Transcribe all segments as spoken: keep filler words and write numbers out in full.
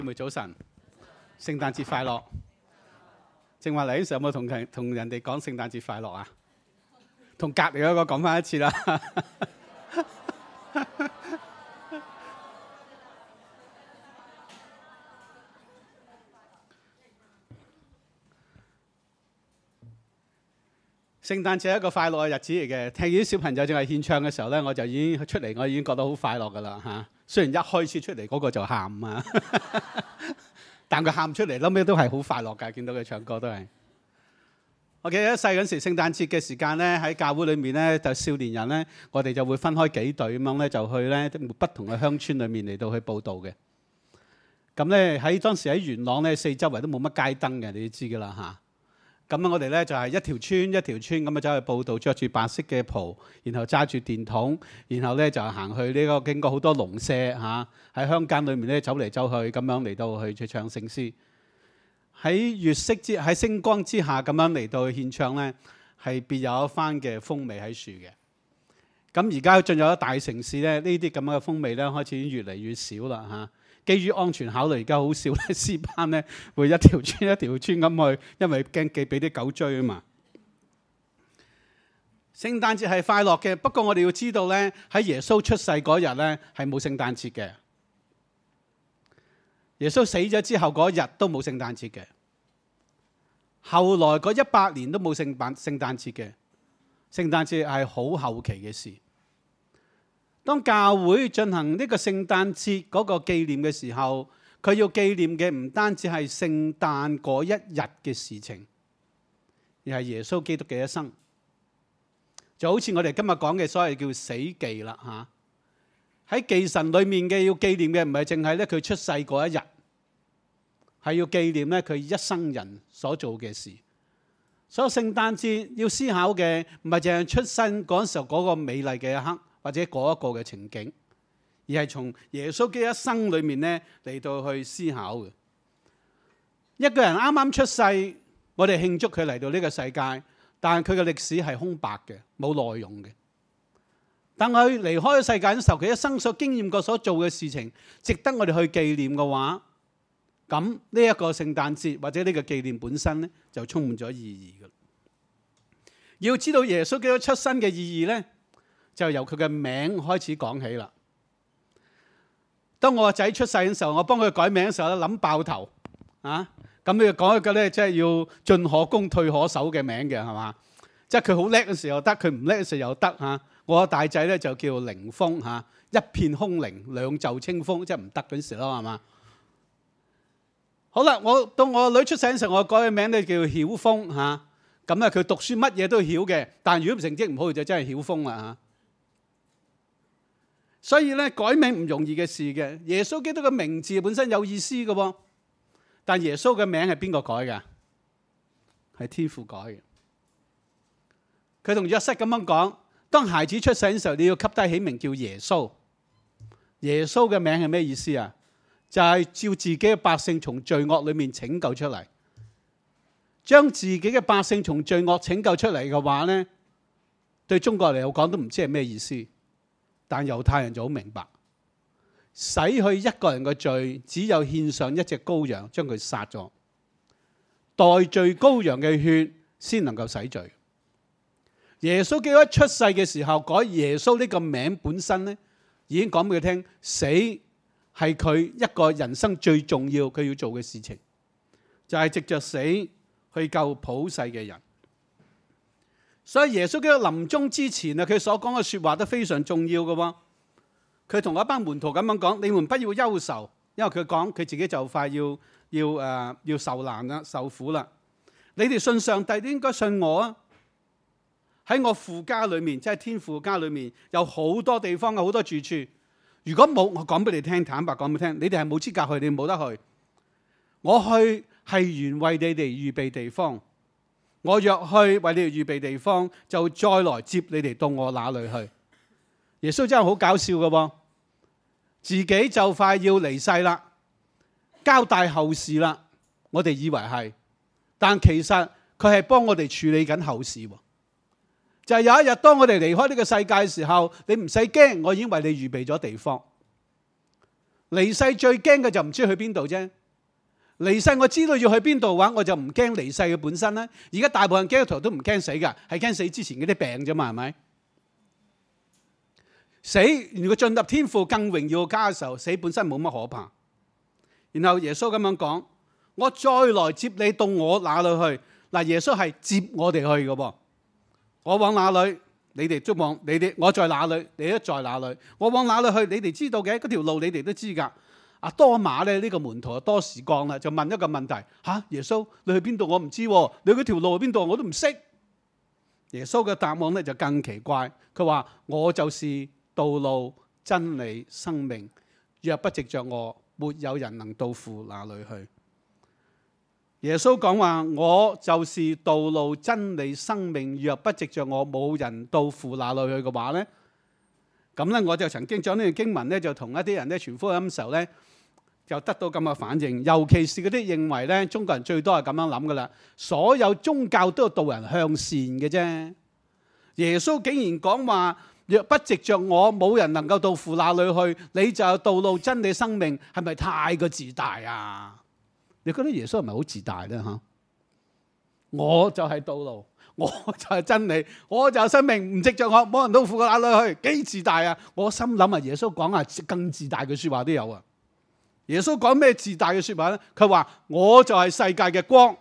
姊妹早晨，聖誕節快樂！正話嚟嘅時候有冇同人同人哋講聖誕節快樂啊？同隔離嗰個講翻一次啦。聖誕節係一個快樂嘅日子嚟嘅，聽見啲小朋友正係獻唱嘅時候咧，我就已經出嚟，我已經覺得好快樂噶啦嚇。雖然一開始出嚟嗰個就喊啊，但佢喊出嚟，後尾都係好快樂㗎。見到佢唱歌都係。我記得細嗰陣時聖誕節嘅時間咧，喺教會裏面咧，就少年人咧，我哋就會分開幾隊咁樣咧，就去咧不同嘅鄉村裏面嚟到去報道嘅。咁咧喺當時喺元朗咧，四周圍都冇乜街燈嘅，你都知㗎啦嚇。咁我哋咧就係一條村一條村咁樣走去報道，着住白色嘅袍，然後揸住電筒，然後咧就行去呢個經過好多農舍嚇，喺鄉間裏面咧走嚟走去咁樣嚟到去唱聖詩。喺月色之喺星光之下咁樣嚟到去獻唱咧，係別有一番嘅風味喺樹嘅。咁而家進入咗大城市咧，呢啲咁樣嘅風味咧開始已經越嚟越少啦嚇。基於安全考慮，而家好少咧詩班咧會一條村一條村咁去，因為驚記俾啲狗追啊嘛。聖誕節係快樂嘅，不過我哋要知道咧，喺耶穌出世嗰日咧係冇聖誕節嘅。耶穌死咗之後嗰日都冇聖誕節嘅。後來嗰一百年都冇聖誕聖誕節嘅。聖誕節係好後期嘅事。當教會進行呢個聖誕節嗰個紀念嘅時候，佢要紀念嘅唔單止係聖誕嗰一日嘅事情，而係耶穌基督嘅一生。就好似我哋今日講嘅所謂叫死忌啦嚇。喺忌神裏面嘅要紀念嘅唔係淨係咧佢出世嗰一日，係要紀念咧佢一生人所做嘅事。所以聖誕節要思考嘅唔係淨係出生嗰陣時候嗰個美麗嘅一刻，或者嗰一個嘅情景，而係從耶穌嘅一生裏面咧嚟到去思考嘅。一個人啱啱出世，我哋慶祝佢嚟到呢個世界，但係佢嘅歷史係空白嘅，冇內容嘅。但佢離開咗世界嘅時候，佢一生所經驗過所做嘅事情，值得我哋去紀念嘅話，咁呢一個聖誕節或者呢個紀念本身咧，就充滿咗意義嘅。要知道耶穌基督出生嘅意義咧，就由佢嘅名開始講起啦。當我個仔出世嘅時候，我幫佢改名嘅時候咧，諗爆頭啊！咁你講一個咧，即係要進可攻退可守嘅名嘅係嘛？即係佢好叻嘅時候得，佢唔叻嘅時候又得嚇。我個大仔咧就叫凌風嚇，一片空靈，兩袖清風，即係唔得嗰陣時咯係嘛？好啦，我到我女出世嘅時候，我改嘅名咧叫曉風嚇。咁咧佢讀書乜嘢都曉嘅，但係如果成績唔好就真係曉風啦嚇。所以咧改名唔容易嘅事嘅。耶穌基督嘅名字本身有意思嘅喎，但耶穌嘅名係邊個改嘅？係天父改嘅。佢同約瑟咁樣講：當孩子出世嘅時候，你要給他起名叫耶穌。耶穌嘅名係咩意思啊？就係照自己嘅百姓從罪惡裏面拯救出嚟。將自己嘅百姓從罪惡拯救出嚟嘅話咧，對中國人嚟講都唔知係咩意思。但猶太人就好明白，洗去一個人嘅罪，只有獻上一隻羔羊，將佢殺咗，代罪羔羊嘅血先能夠洗罪。耶穌基督一出世嘅時候改耶穌呢個名本身咧，已經講俾佢聽，死係佢一個人生最重要佢要做嘅事情，就係藉着死去救普世嘅人。所以耶穌基督臨終之前啊，佢所講嘅說話都非常重要嘅喎。佢同一班門徒咁樣講：你們不要憂愁，因為佢講佢自己就快要要誒、呃、要受難啦、受苦啦。你哋信上帝都應該信我啊！喺我父家裏面，即係天父家裏面，有好多地方，有好多住處。如果冇，我講俾你聽，坦白講俾你聽，你哋係冇資格去，你冇得去。我去係原為你哋預備地方。我若去為你哋預備地方，就再來接你哋到我那裏去。耶穌真係好搞笑嘅喎，自己就快要離世啦，交代後事啦。我哋以為係，但其實佢係幫我哋處理緊後事喎。就係有一日，當我哋離開呢個世界嘅時候，你唔使驚，我已經為你預備咗地方。 離世最驚嘅就唔知去邊度啫。離世我知道要去邊度嘅話，我就唔驚離世嘅本身啦。而家大部分基督徒都唔驚死㗎，係驚死之前嗰啲病啫嘛，係咪？死如果進入天父更榮耀嘅家嘅時候，死本身冇乜可怕。然後耶穌咁樣講：我再來接你到我那裏去。嗱，耶穌係接我哋去嘅噃。我往哪裏，你哋都往你哋；我在哪裏，你都在哪裏。我往哪裏去，你哋知道嘅，嗰條路你哋都知㗎。阿多馬咧，呢個門徒多事幹啦，就問一個問題：吓、啊，耶穌你去邊度？我唔知喎，你嗰條路去邊度？我都唔識。耶穌嘅答案咧就更奇怪，佢話：我就是道路、真理、生命，若不藉着我，沒有人能到父那裏去。耶穌講話：我就是道路、真理、生命，若不藉着我，冇人到父那裏去嘅話咧，咁咧我就曾經將呢段經文咧就同一啲人咧傳福音嘅時候咧，就得到咁嘅反應。尤其是嗰啲認為咧，中國人最多係咁樣諗噶啦，所有宗教都要導人向善嘅啫。耶穌竟然講話：若不藉着我，冇人能夠到父那裏去。你就有道路、真理、生命，係咪太過自大啊？你覺得耶穌係咪好自大咧？嚇！我就係道路，我就係真理，我就係生命，唔藉着我，冇人到父那裏去，幾自大啊！我心諗啊，耶穌講啊更自大嘅説話都有啊。耶穌講咩自大嘅説話咧？佢話：我就係世界嘅光，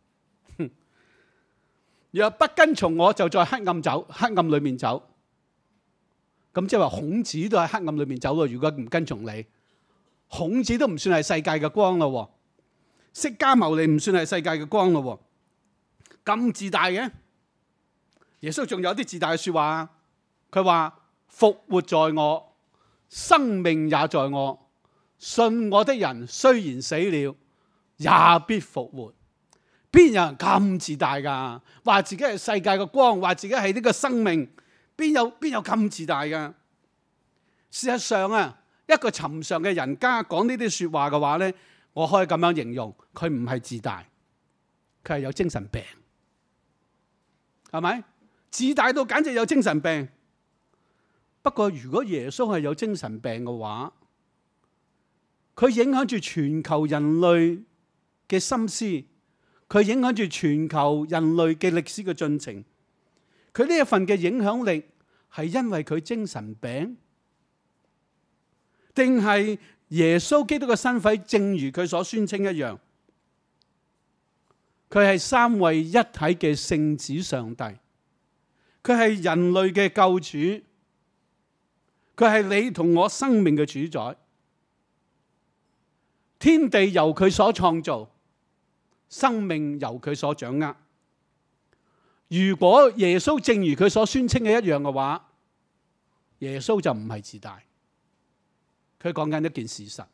若不跟從我，就在黑暗走，黑暗裏面走。咁即係話孔子都喺黑暗裏面走咯。如果唔跟從你，孔子都唔算係世界嘅光咯。釋迦牟尼唔算係世界嘅光咯。咁自大嘅耶穌仲有啲自大嘅説話。佢話：復活在我，生命也在我。信我的人雖然死了，也必復活。邊有人咁自大㗎？話自己係世界嘅光，話自己係呢個生命，邊有邊有咁自大㗎？事實上啊，一個尋常嘅人家講呢啲説話嘅話咧，我可以咁樣形容，佢唔係自大，佢係有精神病，係咪？自大到簡直有精神病。不過如果耶穌係有精神病嘅話，佢影響住全球人類嘅心思，佢影響住全球人類嘅歷史嘅進程。佢呢一份嘅影響力係因為佢精神病，定係耶穌基督嘅身份正如佢所宣稱一樣，佢係三位一體嘅聖子上帝，佢係人類嘅救主，佢係你同我生命嘅主宰。天地由佢所創造，生命由佢所掌握。如果耶穌正如佢所宣稱嘅一樣嘅話，耶穌就唔係自大，佢講緊一件事實。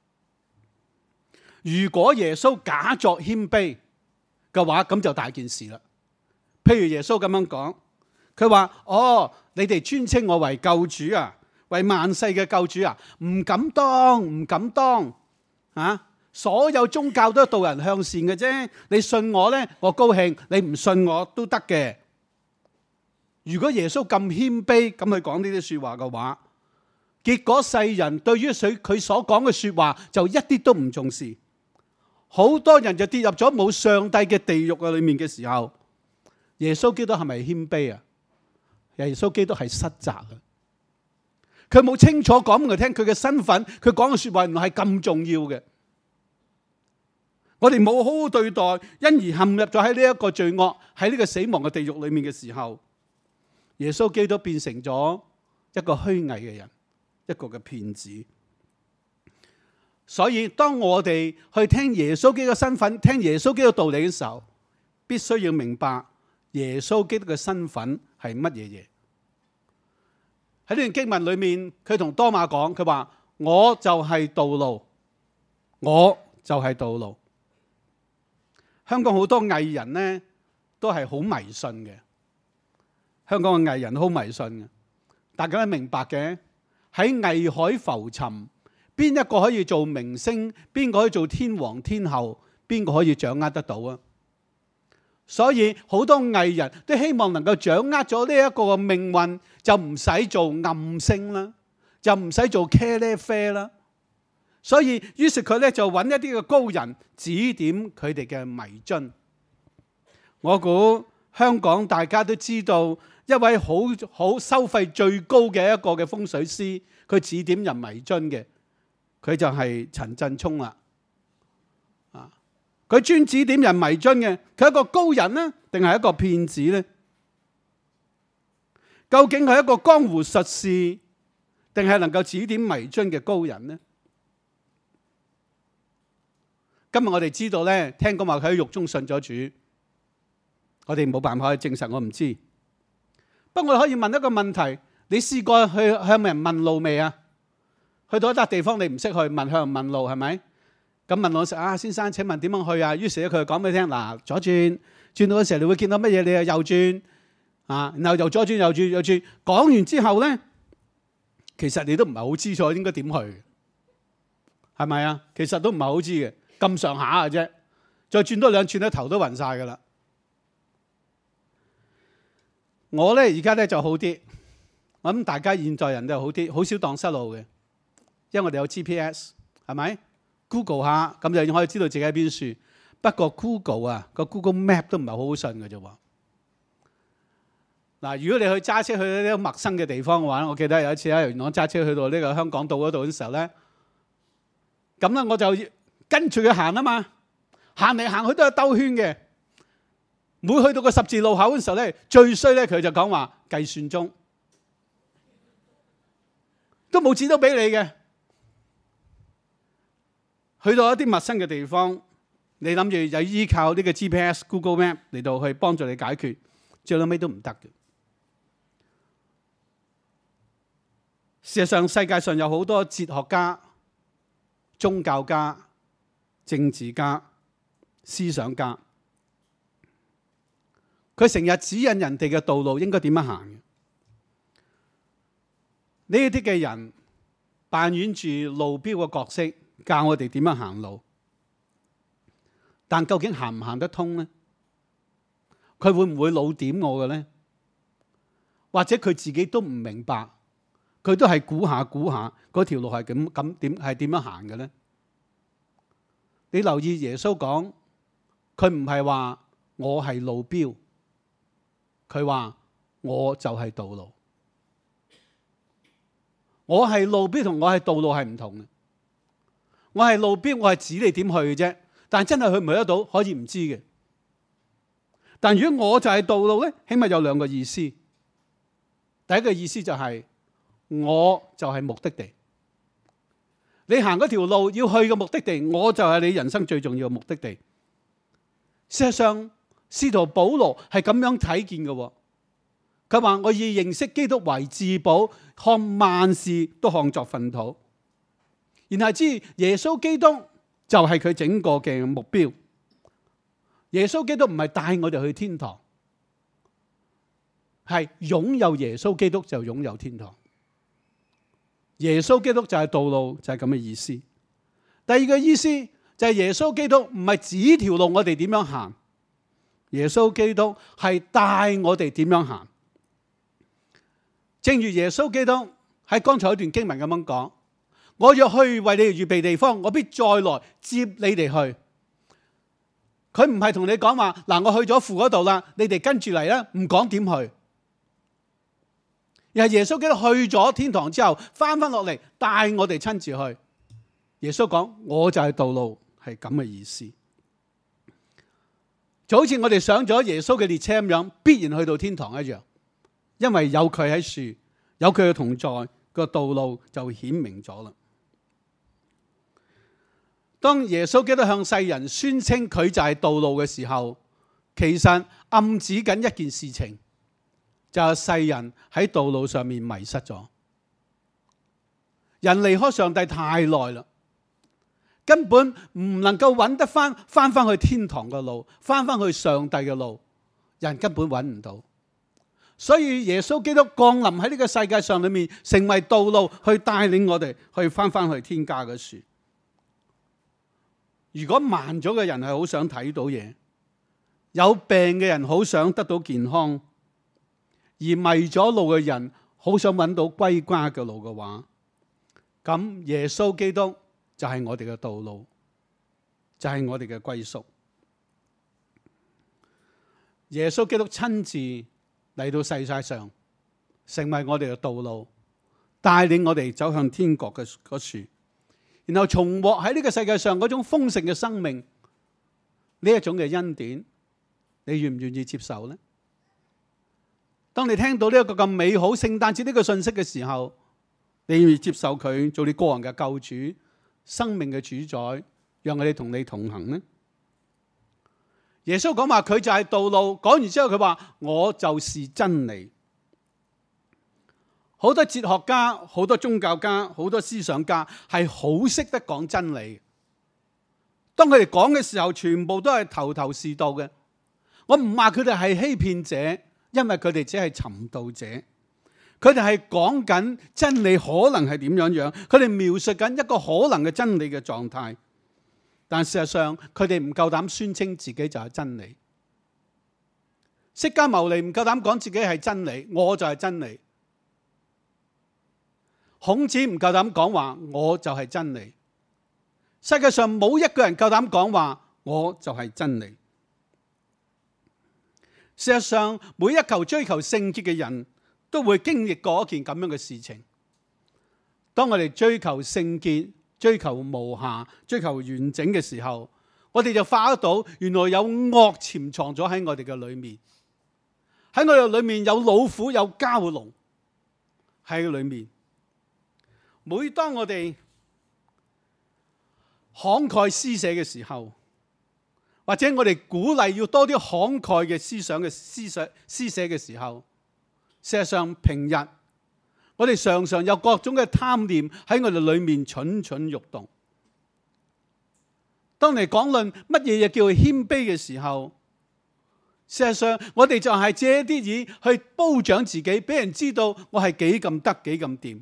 如果耶穌假作謙卑嘅話，咁就大件事啦。譬如耶穌咁樣講，佢話：哦，你哋尊稱我為救主啊，為萬世嘅救主啊，唔敢當，唔敢當。啊！所有宗教都導人向善嘅啫。你信我呢，我高興；你唔信我都得嘅。如果耶穌咁謙卑咁去講呢啲說話嘅話，結果世人對於佢所講嘅說話就一啲都唔重視，好多人就跌入咗冇上帝嘅地獄嘅裏面嘅時候，耶穌基督係咪謙卑啊？耶穌基督係失責啊！佢冇清楚講俾佢聽佢嘅身份，佢講嘅說話原來係咁重要嘅。我哋冇好好對待，因而陷入咗喺呢一個罪惡，喺呢個死亡嘅地獄裏面嘅時候，耶穌基督變成咗一個虛偽嘅人，一個嘅騙子。所以當我哋去聽耶穌基督嘅身份，聽耶穌基督道理嘅時候，必須要明白耶穌基督嘅身份係乜嘢嘢。喺呢段經文裏面，佢同多馬講，佢話：我就係道路，我就係道路。香港好多藝人呢，都係好迷信嘅。香港嘅藝人好迷信嘅，大家都明白嘅。喺藝海浮沉，邊一個可以做明星？邊個可以做天王天后？邊個可以掌握得到啊？所以好多藝人都希望能夠掌握咗呢一個嘅命運，就唔使做暗星啦，就唔使做茄喱啡啦， 所以於是佢咧就揾一啲嘅高人指點佢哋嘅迷津。我估香港大家都知道一位好好收費最高嘅一個嘅風水師，佢指點人迷津嘅，佢就係陳振聰啦。啊，佢專指點人迷津嘅，佢係一個高人呢，定係一個騙子呢？究竟係一個江湖術士，定係能夠指點迷津嘅高人呢？今日我哋知道咧，聽講話佢喺獄中信咗主，我哋冇辦法去證實，我唔知。不過我哋可以問一個問題：你試過去向人問路未啊？去到一笪地方你唔識去，問向人問路係咪？咁問我啊，先生請問點樣去啊？於是咧佢就講俾你聽：嗱，左轉，轉到嘅時候你會見到乜嘢？你又右轉啊，然後又左轉右轉右轉。講完之後咧，其實你都唔係好知錯應該點去，係咪啊？其實都唔係好知嘅。咁上下嘅啫，再轉多兩轉咧，頭都暈晒噶啦。我咧而家咧就好啲，我諗大家現代人都好啲，好少蕩失路嘅，因為我哋有 G P S， 係咪 ？Google 下咁就可以知道自己喺邊處。不過 Google 啊，個 Google Map 都唔係好好信嘅啫喎。嗱，如果你去揸車去呢啲陌生嘅地方嘅話，我記得有一次喺元朗揸車去到呢個香港島嗰度嘅時候咧，咁咧我就跟住佢行啊嘛，行嚟行去都係兜圈嘅。每去到個十字路口嘅時候咧，最衰咧佢就講話計算中，都冇指到俾你嘅。去到一啲陌生嘅地方，你諗住就依靠呢個 G P S、Google Map 嚟到去幫助你解決，最後尾都唔得嘅。事實上，世界上有好多哲學家、宗教家、政治家、思想家，佢成日指引人哋嘅道路應該點樣行嘅。呢啲嘅人扮演住路標嘅角色，教我哋點樣行路。但究竟行唔行得通呢？佢會唔會老點我嘅呢？或者佢自己都唔明白，佢都係估下估下嗰條路係咁咁點係點樣行嘅呢？你留意耶穌講，佢唔係話我係路標，佢話我就係道路。我係路標同我係道路係唔同嘅。我係路標，我係指你點去嘅啫。但真係去唔去得到，可以唔知嘅。但如果我就係道路咧，起碼有兩個意思。第一個意思就係我就係目的地。你行嗰條路要去嘅目的地，我就係你人生最重要嘅目的地。事實上，使徒保羅係咁樣睇見嘅。佢話我以認識基督為至寶，看萬事都看作糞土。然後知耶穌基督就係佢整個嘅目標。耶穌基督唔係帶我哋去天堂，係擁有耶穌基督就擁有天堂。耶穌基督就係道路，就係咁嘅意思。第二個意思就係耶穌基督唔係指條路我哋點樣行，耶穌基督係帶我哋點樣行。正如耶穌基督喺剛才一段經文咁樣講，我若去為你哋預備地方，我必再來接你哋去。佢唔係同你講話嗱，我去咗父嗰度啦，你哋跟住嚟啦，唔講點去。而係耶穌基督去咗天堂之後，翻翻落嚟帶我哋親自去。耶穌講我就係道路，係咁嘅意思。就好似我哋上咗耶穌嘅列車咁樣，必然去到天堂一樣。因為有佢喺樹，有佢嘅同在，個道路就顯明咗啦。當耶穌基督向世人宣稱佢就係道路嘅時候，其實暗指緊一件事情，就係世人喺道路上面迷失咗。人離開上帝太耐啦，根本唔能夠揾得翻翻翻去天堂嘅路，翻翻去上帝嘅路，人根本揾唔到。所以耶穌基督降臨喺呢個世界上裏面，成為道路，去帶領我哋去翻翻去天家嘅樹。如果慢咗嘅人係好想睇到嘢，有病嘅人好想得到健康，而迷咗路嘅人好想揾到歸家嘅路嘅話，咁耶穌基督就係我哋嘅道路，就係我哋嘅歸宿。耶穌基督親自嚟到世界上，成為我哋嘅道路，帶領我哋走向天國嘅嗰處，然後重獲喺呢個世界上嗰種豐盛嘅生命，呢一種嘅恩典，你願唔願意接受呢？當你聽到呢一個咁美好聖誕節呢個信息嘅時候，你願意接受佢做你個人嘅救主、生命嘅主宰，讓我哋同你同行呢？耶穌講話佢就係道路，講完之後佢話我就是真理。好多哲學家、好多宗教家、好多思想家係好識得講真理。當佢哋講嘅時候，全部都係頭頭是道嘅。我唔話佢哋係欺騙者，因為佢哋只係尋道者。佢哋係講緊真理可能係點樣樣，佢哋描述緊一個可能嘅真理嘅狀態。但事實上，佢哋唔夠膽宣稱自己就係真理。釋迦牟尼唔夠膽講自己係真理，我就係真理。孔子唔夠膽講話，我就係真理。世界上冇一個人夠膽講話，我就係真理。事實上，每一求追求聖潔嘅人都會經歷過一件咁樣嘅事情。當我哋追求聖潔、追求無瑕、追求完整嘅時候，我哋就發覺到原來有惡潛藏咗喺我哋嘅裏面。喺我哋裏面有老虎、有蛟龍喺裏面。每當我哋慷慨施捨嘅時候，或者我哋鼓勵要多啲慷慨嘅思想嘅思想施捨嘅時候，事實上平日我哋常常有各種嘅貪念喺我哋裏面蠢蠢欲動。當你講論乜嘢嘢叫謙卑嘅時候，事實上我哋就係借啲意去褒獎自己，俾人知道我係幾咁得幾咁掂。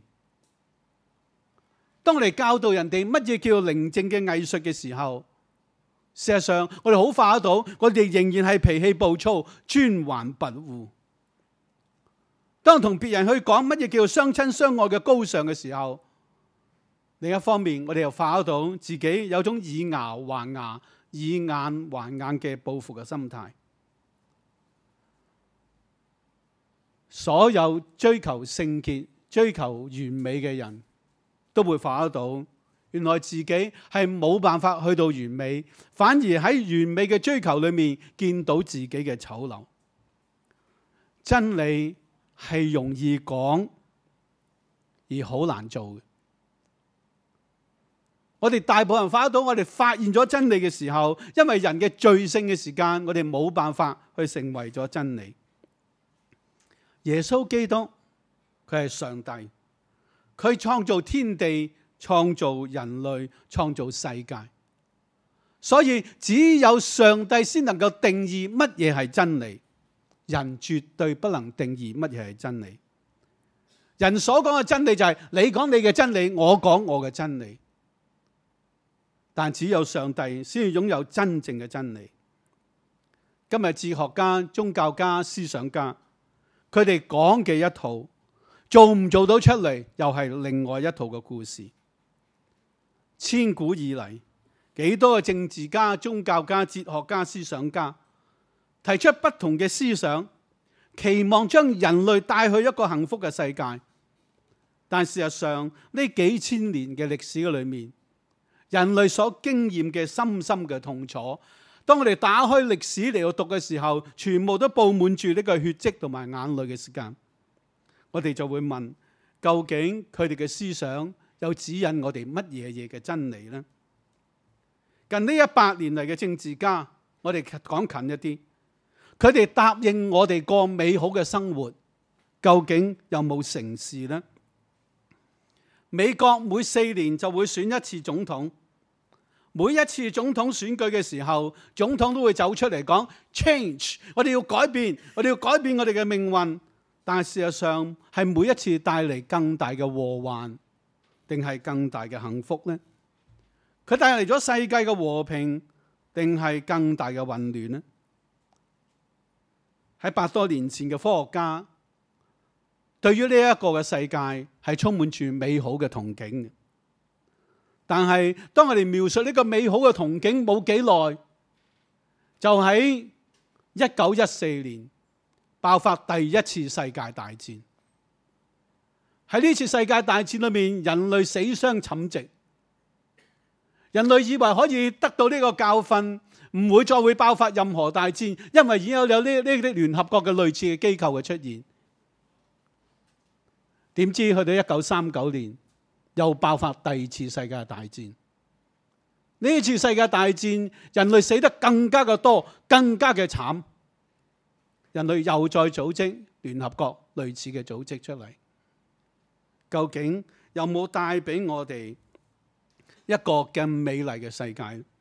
當我哋教導人哋乜嘢叫寧靜嘅藝術嘅時候，事實上我哋好快得到，我哋仍然係脾氣暴躁、專橫跋扈。當同別人去講乜嘢叫相親相愛嘅高尚嘅時候，另一方面我哋又發得到自己有種以牙還牙、以眼還眼嘅報復嘅心態。所有追求聖潔、追求完美嘅人都會發得到，原來自己係冇辦法去到完美，反而喺完美嘅追求裏面見到自己嘅醜陋。真理係容易講，而好難做嘅。我哋大部分人發得到，我哋發現咗真理嘅時候，因為人嘅罪性嘅時間，我哋冇辦法去成為咗真理。耶穌基督佢係上帝，佢創造天地、創造人類、創造世界，所以只有上帝先能夠定義乜嘢係真理，人絕對不能定義乜嘢係真理。人所講嘅真理就係你講你嘅真理，我講我嘅真理，但只有上帝先至擁有真正嘅真理。今日哲學家、宗教家、思想家，佢哋講嘅一套，做唔做到出嚟，又係另外一套嘅故事。千古以嚟，幾多嘅政治家、宗教家、哲學家、思想家提出不同嘅思想，期望將人類帶去一個幸福嘅世界。但事實上，呢幾千年嘅歷史嘅裏面，人類所經驗嘅深深嘅痛楚，當我哋打開歷史嚟到讀嘅時候，全部都布滿住呢個血跡同埋眼淚嘅時間。我哋就會問，究竟佢哋嘅思想有指引我哋乜嘢嘢嘅真理呢？近呢一百年嚟嘅政治家，我哋講近一啲，佢哋答應我哋過美好嘅生活，究竟有冇成事呢？美國每四年就會選一次總統，每一次總統選舉嘅時候，總統都會走出嚟講 change， 我哋要改變，我哋要改變我哋嘅命運。但係事實上係每一次帶嚟更大嘅禍患，定係更大嘅幸福呢？佢帶嚟咗世界嘅和平，定係更大嘅混亂呢？喺百多年前嘅科學家，對於呢一個嘅世界係充滿住美好嘅憧憬嘅。 但係當我哋描述呢個美好嘅憧憬冇幾耐，就喺一九一四年爆發第一次世界大戰。喺呢次世界大戰裏面，人類死傷慘劇。人類以為可以得到呢個教訓，唔會再會爆發任何大戰，因為已經有呢呢啲聯合國嘅類似嘅機構嘅出現。點知去到一九三九年，又爆發第二次世界大戰。呢次世界大戰，人類死得更加嘅多，更加嘅慘。人類又再組織聯合國類似嘅組織出嚟，究竟有冇帶俾我哋一個更美麗嘅世界？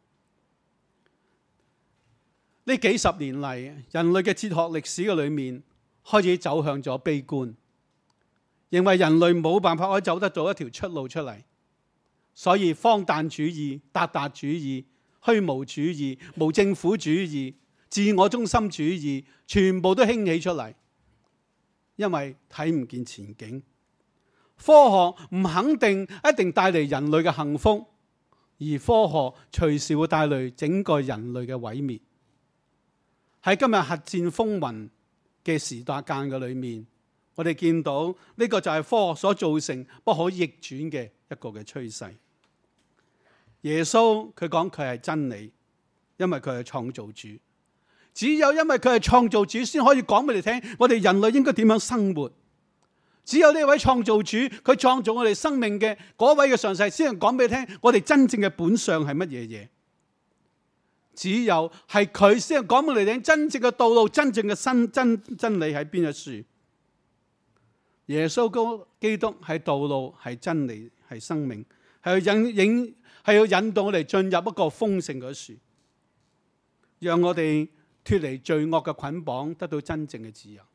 呢幾十年嚟，人類嘅哲學歷史嘅裏面開始走向咗悲觀，認為人類冇辦法可以走得到一條出路出嚟，所以荒誕主義、達達主義、虛無主義、無政府主義、自我中心主義，全部都興起出嚟，因為睇唔見前景。科學唔肯定一定帶嚟人類嘅幸福，而科學隨時會帶嚟整個人類嘅毀滅。喺今日核戰風雲嘅時代間嘅裏面，我哋見到呢個就係科學所造成不可逆轉嘅一個嘅趨勢。耶穌佢講佢係真理，因為佢係創造主。只有因為佢係創造主，先可以講俾你聽，我哋人類應該點樣生活。只有呢位創造主，佢創造我哋生命嘅嗰位嘅上帝，先能講俾你聽，我哋真正嘅本相係乜嘢嘢。只有係佢先能講俾你聽，真正嘅道路、真正嘅真真真理喺邊一處。耶穌基督係道路、係真理、係生命，係要引引係要引導我哋進入一個豐盛嘅樹，讓我哋脫離罪惡嘅捆綁，得到真正嘅自由。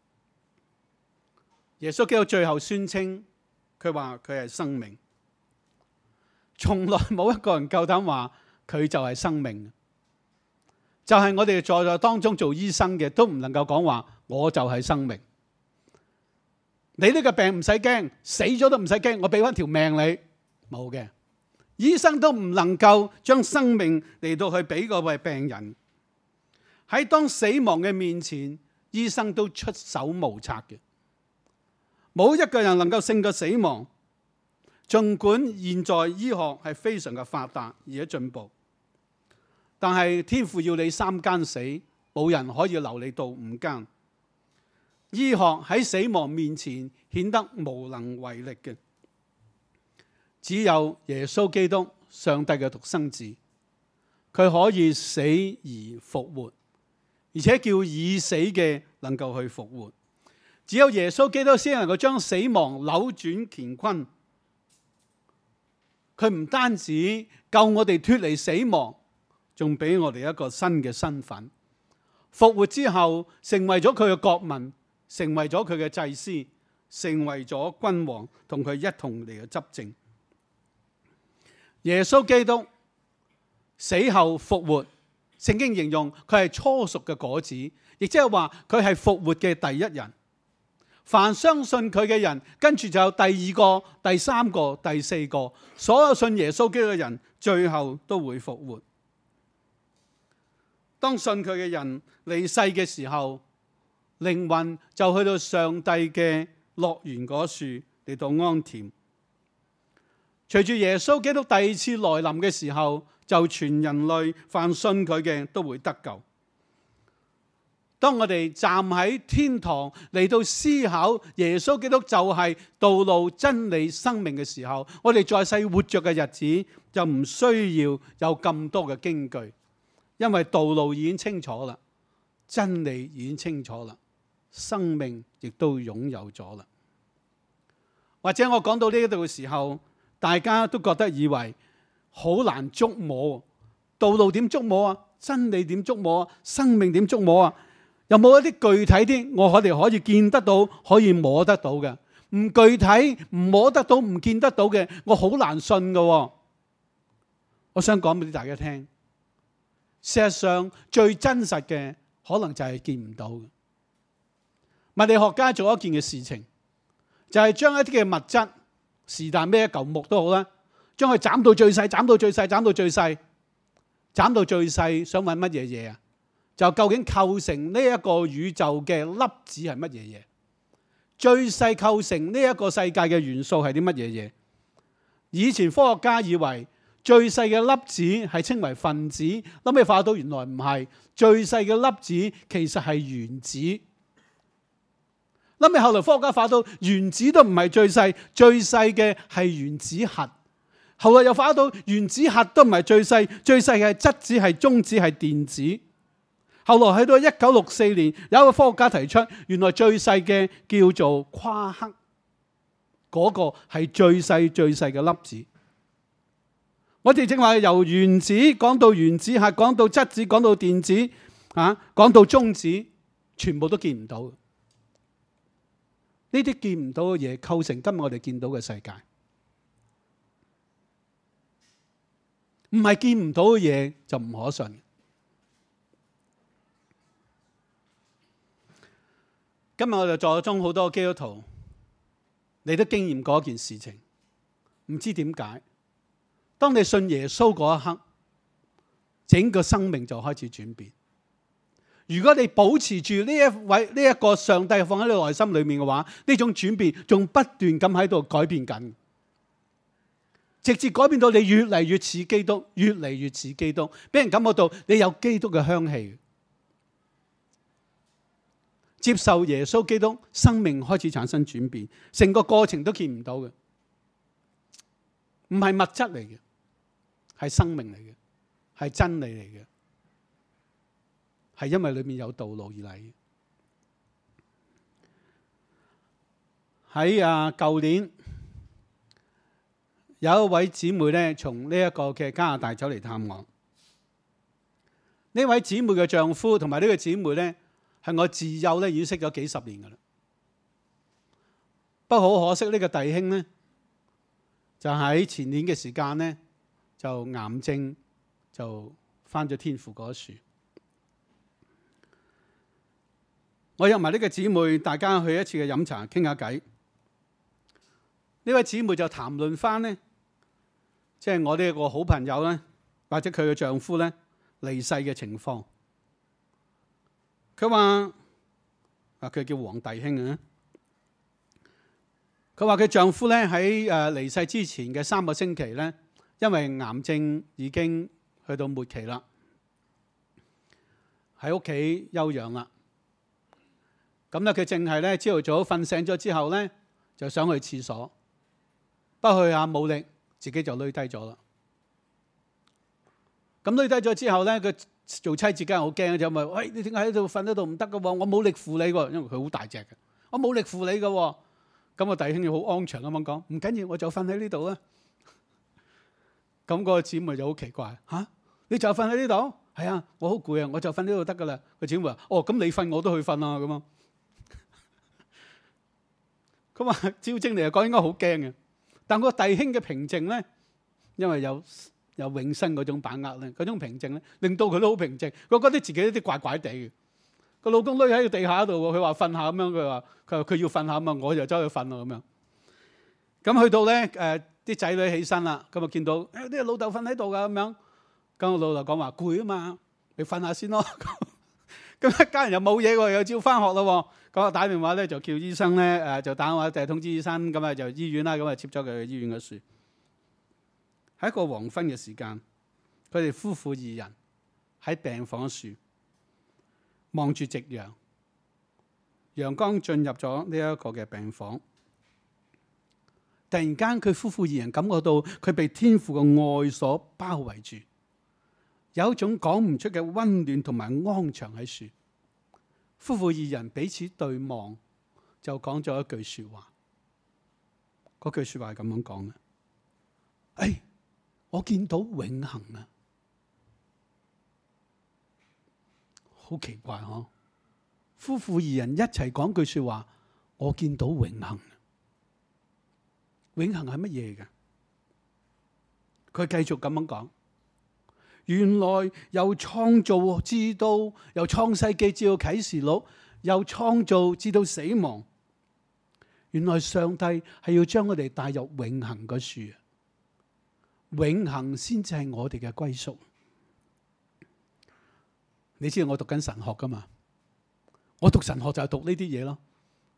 耶穌基督最後宣稱，佢話佢係生命，從來冇一個人夠膽話佢就係生命。就係我哋在座當中做醫生嘅，都唔能夠講話我就係生命。你呢個病唔使驚，死咗都唔使驚，我俾翻條命你，冇嘅。醫生都唔能夠將生命嚟到去俾個位病人。喺當死亡嘅面前，醫生都出手無策嘅，冇一個人能夠勝過死亡。儘管現在醫學係非常嘅發達而且進步，但係天父要你三更死，冇人可以留你到五更。醫學喺死亡面前顯得無能為力嘅，只有耶穌基督，上帝嘅獨生子，佢可以死而復活，而且叫已死嘅能夠去復活。只有耶穌基督先能夠將死亡扭轉乾坤。佢唔單止救我哋脫離死亡，仲俾我哋一個新嘅身份。復活之後，成為咗佢嘅國民，成為咗佢嘅祭司，成為咗君王，同佢一同嚟去執政。耶穌基督死後復活，聖經形容佢係初熟嘅果子，亦即係話佢係復活嘅第一人。凡相信佢嘅人，跟住就有第二個、第三個、第四個，所有信耶穌基督嘅人，最後都會復活。當信佢嘅人離世嘅時候，靈魂就去到上帝嘅樂園嗰處嚟到安恬。隨住耶穌基督第二次來臨嘅時候，就全人類凡信佢嘅都會得救。當我哋站喺天堂嚟到思考耶穌基督就係道路、真理、生命嘅時候，我哋在世活着嘅日子就唔需要有咁多嘅驚懼，因為道路已經清楚啦，真理已經清楚啦，生命亦都擁有咗啦。或者我講到呢度嘅時候，大家都覺得以為好難捉摸，道路點捉摸啊？真理點捉摸啊？生命點捉摸啊？有冇一啲具體啲，我哋可以見得到、可以摸得到嘅？唔具體、唔摸得到、唔見得到嘅，我好難信嘅。我想講俾大家聽，事實上最真實嘅可能就係見唔到嘅。物理學家做一件嘅事情，就係將一啲嘅物質，是但咩一嚿木都好啦， 將佢斬到最細，斬到最細，斬到最細，斬到最細，想揾乜嘢嘢啊？就究竟構成呢一個宇宙嘅粒子係乜嘢嘢？最細構成呢一個世界嘅元素係啲乜嘢嘢？以前科學家以為最細嘅粒子係稱為分子，諗起化到原來唔係，最細嘅粒子其實係原子。諗起後來科學家化到原子都唔係最細，最細嘅係原子核。後來又化到原子核都唔係最細，最細嘅係質子、係中子、係電子。後來去到一九六四年，有一個科學家提出，原來最細嘅叫做夸克，嗰個係最細最細嘅粒子。我哋正話由原子講到原子核，講到質子，講到電子，啊，講到中子，全部都見唔到。呢啲見唔到嘅嘢構成今日我哋見到嘅世界，唔係見唔到嘅嘢就唔可信。今日我哋座中好多基督徒，你都經驗過一件事情，唔知點解，當你信耶穌嗰一刻，整個生命就開始轉變。如果你保持住呢一位呢一個上帝放喺你內心裏面嘅話，呢種轉變仲不斷咁喺度改變緊，直至改變到你越嚟越似基督，越嚟越似基督，俾人感覺到你有基督嘅香氣。接受耶穌基督，生命開始產生轉變，成個過程都見唔到嘅，唔係物質嚟嘅，係生命嚟嘅，係真理嚟嘅，係因為裏面有道路而嚟嘅。喺啊舊年有一位姊妹咧，從呢一個嘅加拿大走嚟探我。呢位姊妹嘅丈夫同埋呢個姊妹咧，係我自幼咧已經識咗幾十年噶啦。不過好可惜，呢個弟兄咧就喺前年嘅時間咧就癌症就返咗天父嗰處。我約埋呢個姊妹，大家去一次嘅飲茶傾下偈。呢位姊妹就談論翻咧，即係我呢個好朋友咧，或者佢嘅丈夫咧離世嘅情況。佢話啊，佢叫黃弟兄啊。佢話佢丈夫咧喺誒離世之前嘅三個星期咧，因為癌症已經去到末期啦，喺屋企休養啦。咁咧佢淨係咧朝頭早瞓醒咗之後咧，就想去廁所，不去下冇力，自己就累低咗啦。咁累低咗之後咧，佢做妻子梗係好驚，就問：喂，你點解喺度瞓喺度唔得㗎喎？我冇力扶你喎，因為佢好大隻嘅，我冇力扶你㗎喎。咁個弟兄就好安詳咁樣講：唔緊要，我就瞓喺呢度啦。咁個姊妹就好奇怪嚇，你就瞓喺呢度？係啊，我好攰啊，我就瞓呢度得㗎啦。個姊妹話：哦，咁你瞓我都去瞓啊咁啊。佢話照正嚟講應該好驚嘅，但個弟兄嘅平靜咧，因為有有永生嗰種把握咧，嗰種平靜咧，令到佢都好平靜。佢覺得自己有啲怪怪地嘅。個老公匿喺個地下度，佢話瞓下咁樣，佢話佢話佢要瞓下咁啊，我就走去瞓咯咁樣。咁去到咧誒啲仔女起身啦，咁啊見到誒啲老豆瞓喺度噶咁樣，咁我老豆講話攰啊嘛，你瞓下先咯。咁一家人又冇嘢喎，又照翻學咯。咁啊打電話咧就叫醫生咧誒就打電話就通知醫生，咁啊就醫院啦，咁啊接咗佢去醫院嘅樹。喺一個黃昏嘅時間，佢哋夫婦二人喺病房樹望住夕陽，陽光進入咗呢一個嘅病房。突然間，佢夫婦二人感覺到佢被天父嘅愛所包圍住，有一種講唔出嘅溫暖同埋安詳喺樹。夫婦二人彼此對望，就講咗一句說話。嗰句說話係咁樣講嘅：哎，我見到永恆啊！好奇怪嗬！夫婦二人一齊講句說話，我見到永恆。永恆係乜嘢嘅？佢繼續咁樣講。原來由創造至到由創世記至到啟示錄，由創造至到死亡，原來上帝係要將我哋帶入永恆嘅樹。 永恆先至係我哋嘅歸宿。你知道我讀緊神學噶嘛？我讀神學就係讀呢啲嘢咯。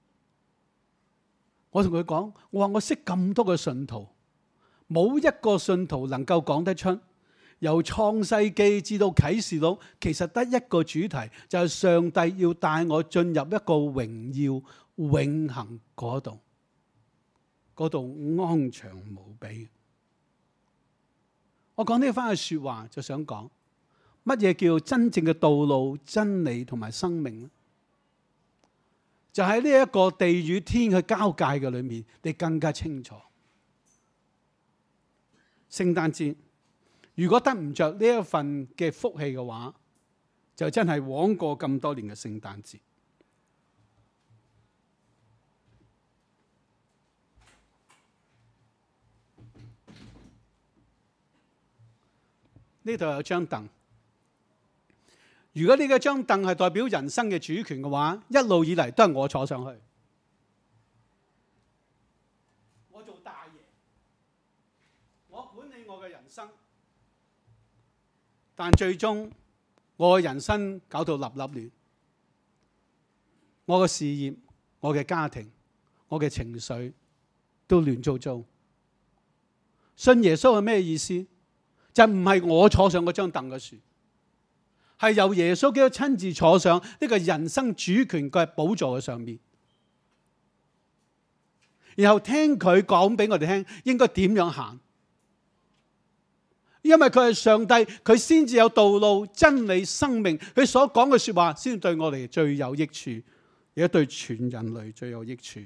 我同佢講，我話我識咁多嘅信徒，冇一個信徒能夠講得出由創世記至到啟示錄，其實得一個主題，就係上帝要帶我進入一個榮耀永恆嗰度，嗰度安詳無比。我講呢番嘅說話，就想講乜嘢叫真正嘅道路、真理同埋生命呢？就喺呢一個地與天嘅交界嘅裏面，你更加清楚。聖誕節如果得唔着呢一份嘅福氣嘅話，就真係枉過咁多年嘅聖誕節。呢度有張凳。如果呢個張凳係代表人生嘅主權嘅話，一路以嚟都係我坐上去，我做大爺，我管理我嘅人生。但最終我嘅人生搞到立立亂，我嘅事業、我嘅家庭、我嘅情緒都亂糟糟。信耶穌係咩意思？就唔係我坐上嗰張凳嘅樹，係由耶穌基督親自坐上呢個人生主權嘅寶座嘅上面，然後聽佢講俾我哋聽應該點樣行。因為佢係上帝，佢先至有道路、真理、生命。佢所講嘅說話先對我哋最有益處，亦都對全人類最有益處。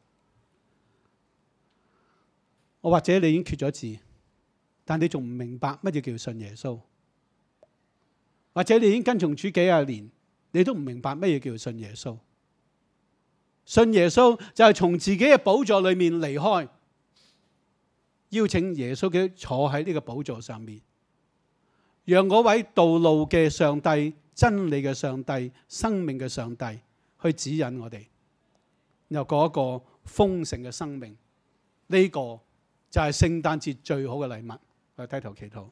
我或者你已經決咗志，但你仲唔明白乜嘢叫信耶穌？或者你已經跟從主幾廿年，你都唔明白乜嘢叫信耶穌？信耶穌就係從自己嘅寶座裏面離開，邀請耶穌基督坐喺呢個寶座上面，讓嗰位道路嘅上帝、真理嘅上帝、生命嘅上帝去指引我哋，然後過一個豐盛嘅生命。呢個就係聖誕節最好嘅禮物。我哋低頭祈禱。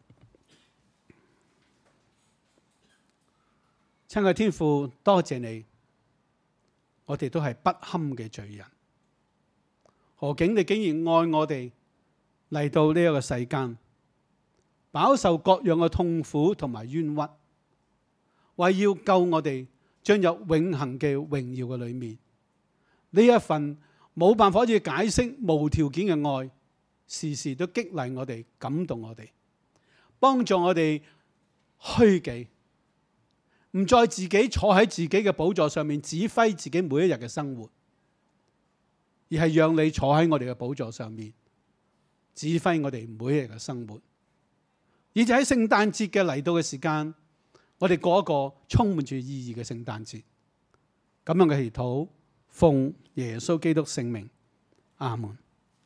親愛天父，多謝你，我哋都係不堪嘅罪人，何竟你竟然愛我哋嚟到呢一個世間，飽受各樣嘅痛苦同埋冤屈，為要救我哋進入永恆嘅榮耀嘅裏面。呢一份冇辦法可以解釋無條件嘅愛，時時都激勵我哋，感動我哋，幫助我哋虛己，唔再自己坐喺自己嘅寶座上面指揮自己每一日嘅生活，而係讓你坐喺我哋嘅寶座上面指揮我哋每一日嘅生活。而就喺聖誕節嘅嚟到嘅時間，我哋過一個充滿住意義嘅聖誕節。咁樣嘅祈禱，奉耶穌基督聖名，阿門。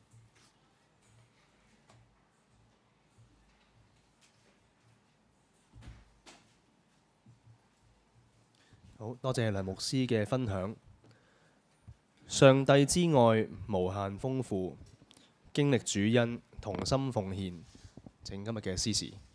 好多謝梁牧師嘅分享。上帝之愛無限豐富，經歷主恩，同心奉獻。請今日嘅司事。